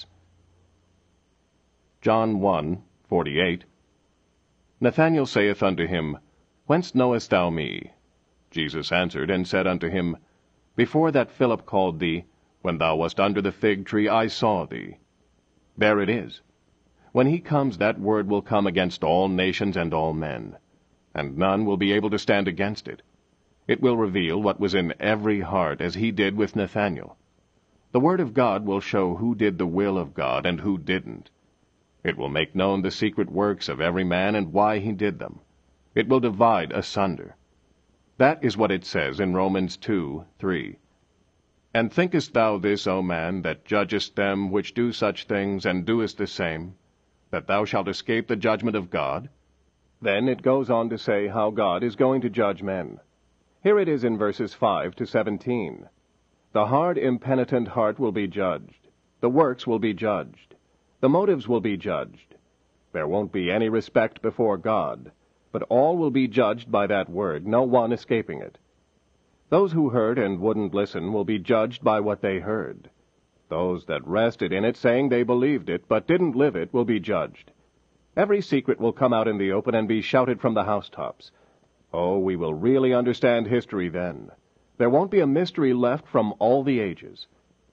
[SPEAKER 1] John 1:48. Nathanael saith unto him, Whence knowest thou me? Jesus answered and said unto him, Before that Philip called thee, when thou wast under the fig tree, I saw thee. There it is. When he comes, that word will come against all nations and all men, and none will be able to stand against it. It will reveal what was in every heart, as he did with Nathanael. The Word of God will show who did the will of God and who didn't. It will make known the secret works of every man and why he did them. It will divide asunder. That is what it says in Romans 2:3. And thinkest thou this, O man, that judgest them which do such things, and doest the same, that thou shalt escape the judgment of God? Then it goes on to say how God is going to judge men. Here it is in verses 5 to 17. The hard, impenitent heart will be judged. The works will be judged. The motives will be judged. There won't be any respect before God, but all will be judged by that word, no one escaping it. Those who heard and wouldn't listen will be judged by what they heard. Those that rested in it, saying they believed it, but didn't live it, will be judged. Every secret will come out in the open and be shouted from the housetops. Oh, we will really understand history then. There won't be a mystery left from all the ages.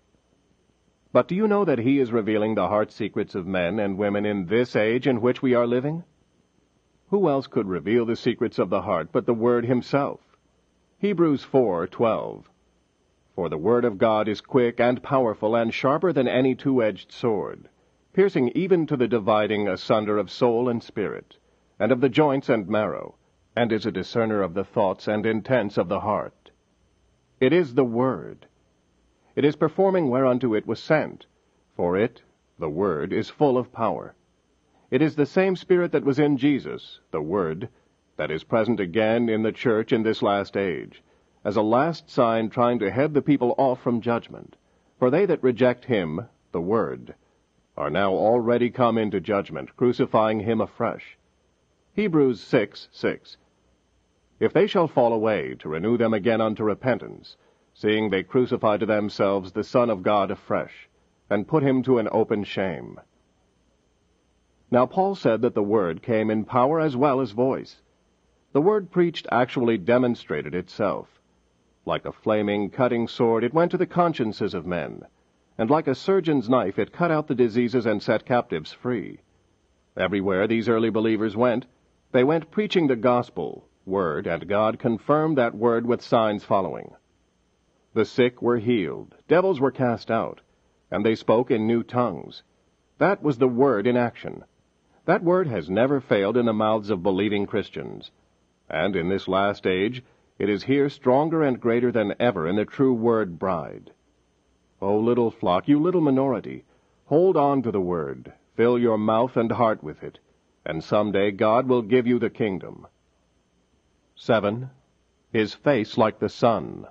[SPEAKER 1] But do you know that He is revealing the heart secrets of men and women in this age in which we are living? Who else could reveal the secrets of the heart but the Word Himself? Hebrews 4:12. For the Word of God is quick and powerful and sharper than any two-edged sword, piercing even to the dividing asunder of soul and spirit, and of the joints and marrow, and is a discerner of the thoughts and intents of the heart. It is the Word. It is performing whereunto it was sent, for it, the Word, is full of power. It is the same Spirit that was in Jesus, the Word, that is present again in the church in this last age, as a last sign trying to head the people off from judgment. For they that reject Him, the Word, are now already come into judgment, crucifying Him afresh. Hebrews 6:6. If they shall fall away, to renew them again unto repentance, seeing they crucify to themselves the Son of God afresh, and put Him to an open shame. Now Paul said that the Word came in power as well as voice. The Word preached actually demonstrated itself. Like a flaming, cutting sword, it went to the consciences of men, and like a surgeon's knife, it cut out the diseases and set captives free. Everywhere these early believers went, they went preaching the gospel, word, and God confirmed that word with signs following. The sick were healed, devils were cast out, and they spoke in new tongues. That was the Word in action. That Word has never failed in the mouths of believing Christians. And in this last age, it is here stronger and greater than ever in the true Word bride. O little flock, you little minority, hold on to the Word, fill your mouth and heart with it, and someday God will give you the kingdom. 7. His face like the sun.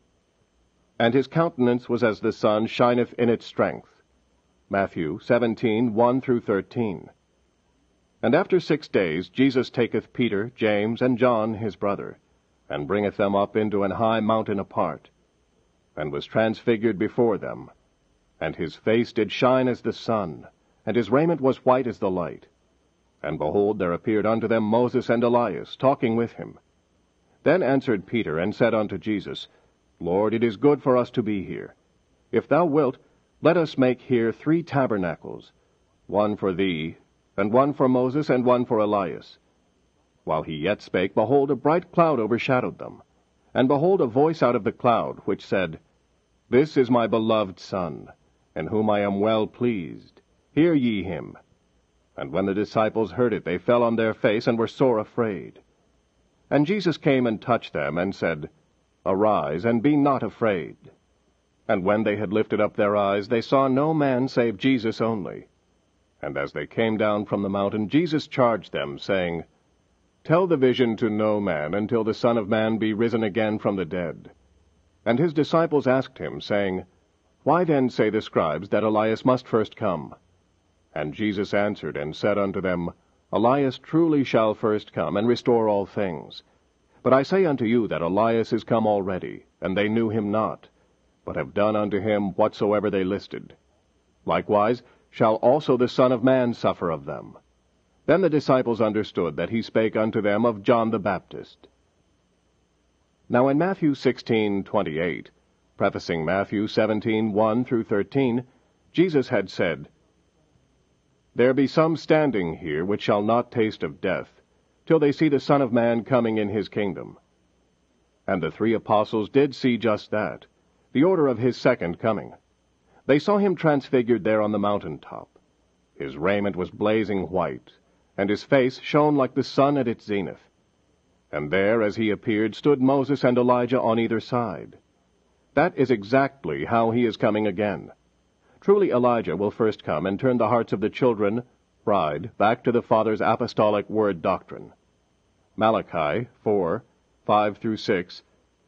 [SPEAKER 1] And his countenance was as the sun shineth in its strength. Matthew 17:1-13. And after 6 days Jesus taketh Peter, James, and John his brother, and bringeth them up into an high mountain apart, and was transfigured before them. And his face did shine as the sun, and his raiment was white as the light. And behold, there appeared unto them Moses and Elias, talking with him. Then answered Peter, and said unto Jesus, Lord, it is good for us to be here. If thou wilt, let us make here 3 tabernacles, one for thee, and one for Moses, and one for Elias. While he yet spake, behold, a bright cloud overshadowed them. And behold, a voice out of the cloud, which said, This is my beloved Son, in whom I am well pleased. Hear ye him. And when the disciples heard it, they fell on their face, and were sore afraid. And Jesus came and touched them, and said, Arise, and be not afraid. And when they had lifted up their eyes, they saw no man save Jesus only. And as they came down from the mountain, Jesus charged them, saying, Tell the vision to no man, until the Son of Man be risen again from the dead. And his disciples asked him, saying, Why then say the scribes that Elias must first come? And Jesus answered and said unto them, Elias truly shall first come, and restore all things. But I say unto you that Elias is come already, and they knew him not, but have done unto him whatsoever they listed. Likewise shall also the Son of Man suffer of them. Then the disciples understood that he spake unto them of John the Baptist. Now in Matthew 16:28, prefacing Matthew 17:1-13, Jesus had said, There be some standing here which shall not taste of death, till they see the Son of Man coming in his kingdom. And the 3 apostles did see just that, the order of his second coming. They saw him transfigured there on the mountain-top. His raiment was blazing white, and his face shone like the sun at its zenith. And there, as he appeared, stood Moses and Elijah on either side. That is exactly how he is coming again. Truly Elijah will first come and turn the hearts of the children, bride, back to the Father's apostolic word doctrine. Malachi 4:5-6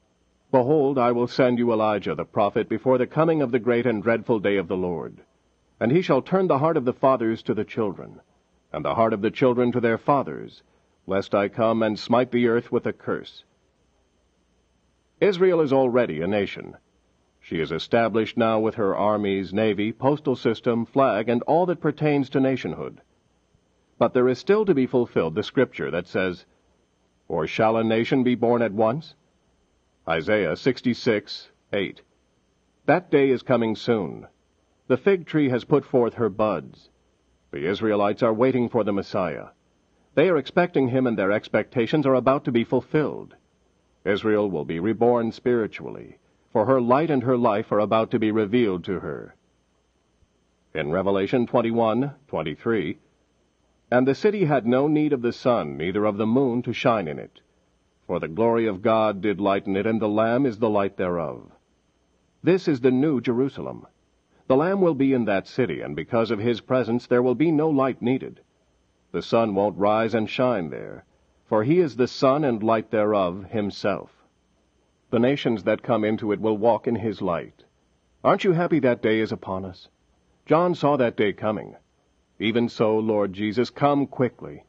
[SPEAKER 1] Behold, I will send you Elijah the prophet before the coming of the great and dreadful day of the Lord. And he shall turn the heart of the fathers to the children, and the heart of the children to their fathers, lest I come and smite the earth with a curse. Israel is already a nation. She is established now with her armies, navy, postal system, flag, and all that pertains to nationhood. But there is still to be fulfilled the scripture that says, "Or shall a nation be born at once?" Isaiah 66:8. That day is coming soon. The fig tree has put forth her buds. The Israelites are waiting for the Messiah. They are expecting him, and their expectations are about to be fulfilled. Israel will be reborn spiritually, for her light and her life are about to be revealed to her. In Revelation 21:23, "And the city had no need of the sun, neither of the moon to shine in it. For the glory of God did lighten it, and the Lamb is the light thereof." This is the new Jerusalem. The Lamb will be in that city, and because of his presence there will be no light needed. The sun won't rise and shine there, for he is the sun and light thereof himself. The nations that come into it will walk in his light. Aren't you happy that day is upon us? John saw that day coming. Even so, Lord Jesus, come quickly.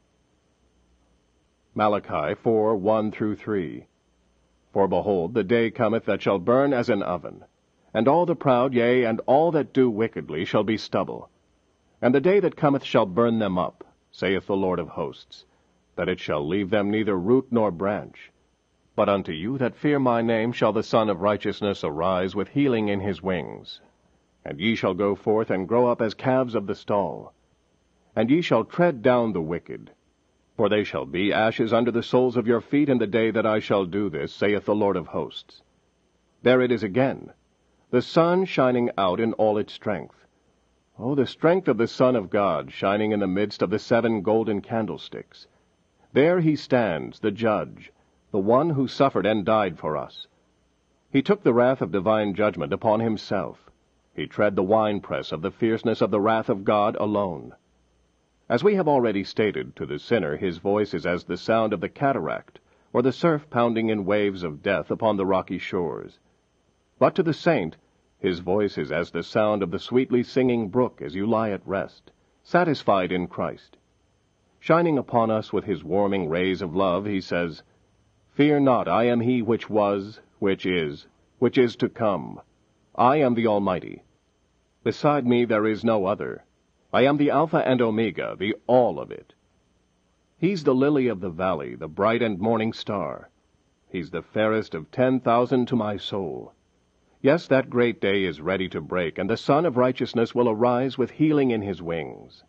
[SPEAKER 1] Malachi 4:1-3. "For behold, the day cometh that shall burn as an oven, and all the proud, yea, and all that do wickedly, shall be stubble. And the day that cometh shall burn them up, saith the Lord of hosts, that it shall leave them neither root nor branch. But unto you that fear my name shall the Son of Righteousness arise with healing in his wings. And ye shall go forth and grow up as calves of the stall. And ye shall tread down the wicked. For they shall be ashes under the soles of your feet in the day that I shall do this, saith the Lord of hosts." There it is again, the sun shining out in all its strength. Oh, the strength of the Son of God shining in the midst of the 7 golden candlesticks. There he stands, the judge, the one who suffered and died for us. He took the wrath of divine judgment upon himself. He tread the winepress of the fierceness of the wrath of God alone. As we have already stated, to the sinner his voice is as the sound of the cataract, or the surf pounding in waves of death upon the rocky shores. But to the saint, his voice is as the sound of the sweetly singing brook as you lie at rest, satisfied in Christ. Shining upon us with his warming rays of love, he says, "Fear not, I am he which was, which is to come. I am the Almighty. Beside me there is no other. I am the Alpha and Omega, the all of it." He's the lily of the valley, the bright and morning star. He's the fairest of 10,000 to my soul. Yes, that great day is ready to break, and the Son of Righteousness will arise with healing in his wings.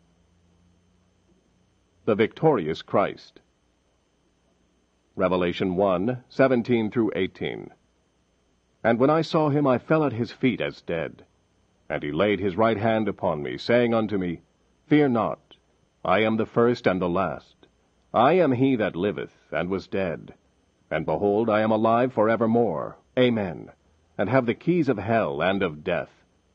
[SPEAKER 1] The victorious Christ. Revelation 1:17-18. "And when I saw him, I fell at his feet as dead. And he laid his right hand upon me, saying unto me, Fear not, I am the first and the last. I am he that liveth, and was dead. And behold, I am alive for evermore. Amen. And have the keys of hell and of death."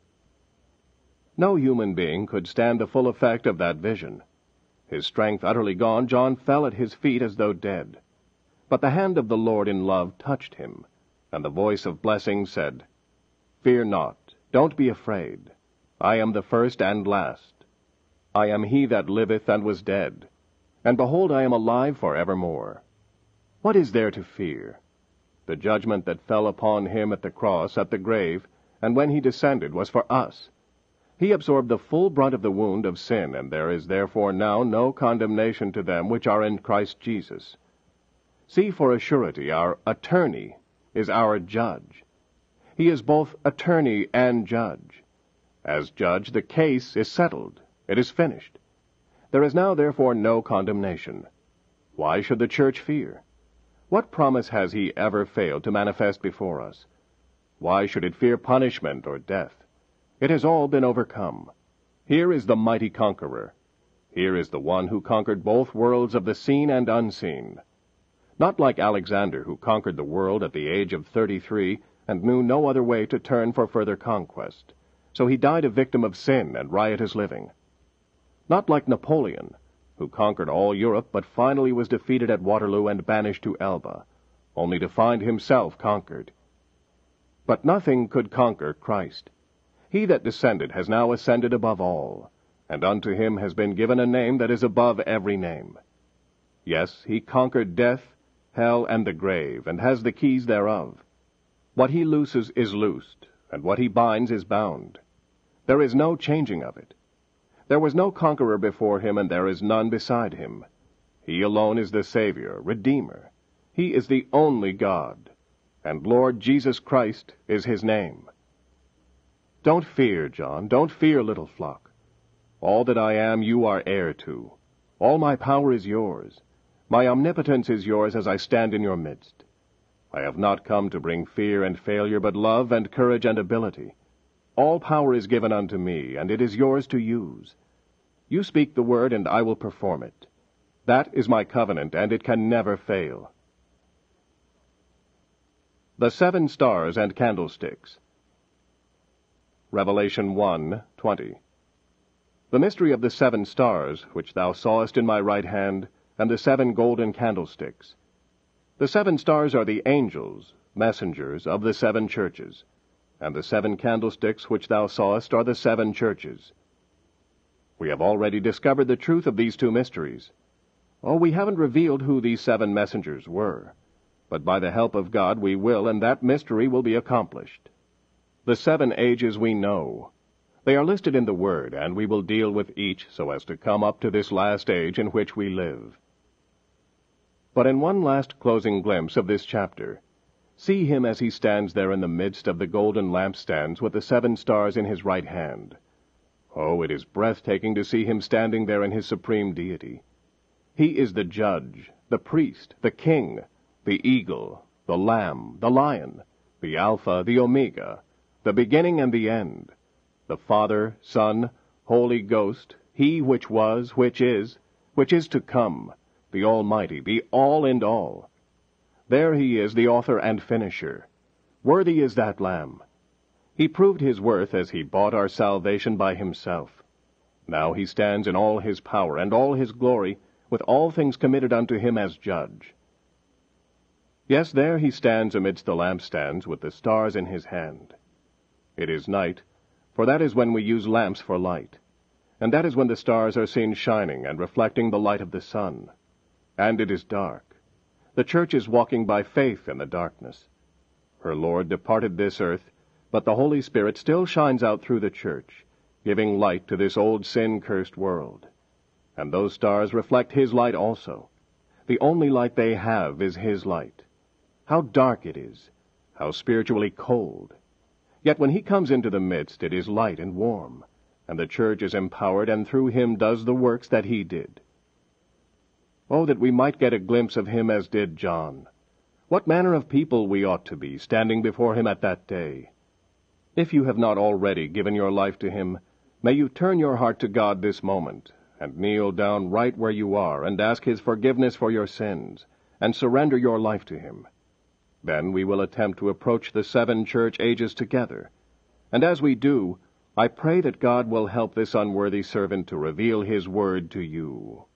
[SPEAKER 1] No human being could stand the full effect of that vision. His strength utterly gone, John fell at his feet as though dead. But the hand of the Lord in love touched him, and the voice of blessing said, "Fear not, don't be afraid. I am the first and last. I am he that liveth and was dead. And behold, I am alive for evermore." What is there to fear? The judgment that fell upon him at the cross, at the grave, and when he descended, was for us. He absorbed the full brunt of the wound of sin, and there is therefore now no condemnation to them which are in Christ Jesus. See, for a surety, our attorney is our judge. He is both attorney and judge. As judge, the case is settled. It is finished. There is now, therefore, no condemnation. Why should the church fear? What promise has he ever failed to manifest before us? Why should it fear punishment or death? It has all been overcome. Here is the mighty conqueror. Here is the one who conquered both worlds of the seen and unseen. Not like Alexander, who conquered the world at the age of 33 and knew no other way to turn for further conquest. So he died a victim of sin and riotous living. Not like Napoleon, who conquered all Europe but finally was defeated at Waterloo and banished to Elba, only to find himself conquered. But nothing could conquer Christ. He that descended has now ascended above all, and unto him has been given a name that is above every name. Yes, he conquered death, hell, and the grave, and has the keys thereof. What he looses is loosed, and what he binds is bound. There is no changing of it. There was no conqueror before him, and there is none beside him. He alone is the Savior, Redeemer. He is the only God, and Lord Jesus Christ is his name. Don't fear, John, don't fear, little flock. All that I am you are heir to. All my power is yours. My omnipotence is yours as I stand in your midst. I have not come to bring fear and failure, but love and courage and ability. All power is given unto me, and it is yours to use. You speak the word, and I will perform it. That is my covenant, and it can never fail. The 7 Stars and Candlesticks. Revelation 1:20. The mystery of the 7 stars, which thou sawest in my right hand, and the 7 golden candlesticks. The 7 stars are the angels, messengers of the 7 churches, and the 7 candlesticks which thou sawest are the 7 churches. We have already discovered the truth of these 2 mysteries. Oh, we haven't revealed who these 7 messengers were, but by the help of God we will, and that mystery will be accomplished. The 7 ages we know. They are listed in the Word, and we will deal with each so as to come up to this last age in which we live. But in one last closing glimpse of this chapter, see him as he stands there in the midst of the golden lampstands with the 7 stars in his right hand. Oh, it is breathtaking to see him standing there in his supreme deity. He is the judge, the priest, the king, the eagle, the lamb, the lion, the Alpha, the Omega, the beginning and the end, the Father, Son, Holy Ghost, he which was, which is to come, the Almighty, the all and all. There he is, the author and finisher. Worthy is that Lamb. He proved his worth as he bought our salvation by himself. Now he stands in all his power and all his glory, with all things committed unto him as judge. Yes, there he stands amidst the lampstands with the stars in his hand. It is night, for that is when we use lamps for light, and that is when the stars are seen shining and reflecting the light of the sun. And it is dark. The church is walking by faith in the darkness. Her Lord departed this earth, but the Holy Spirit still shines out through the church, giving light to this old sin-cursed world. And those stars reflect his light also. The only light they have is his light. How dark it is, how spiritually cold. Yet when he comes into the midst, it is light and warm, and the church is empowered, and through him does the works that he did. Oh, that we might get a glimpse of him as did John. What manner of people we ought to be, standing before him at that day. If you have not already given your life to him, may you turn your heart to God this moment, and kneel down right where you are, and ask his forgiveness for your sins, and surrender your life to him. Then we will attempt to approach the 7 church ages together. And as we do, I pray that God will help this unworthy servant to reveal his word to you.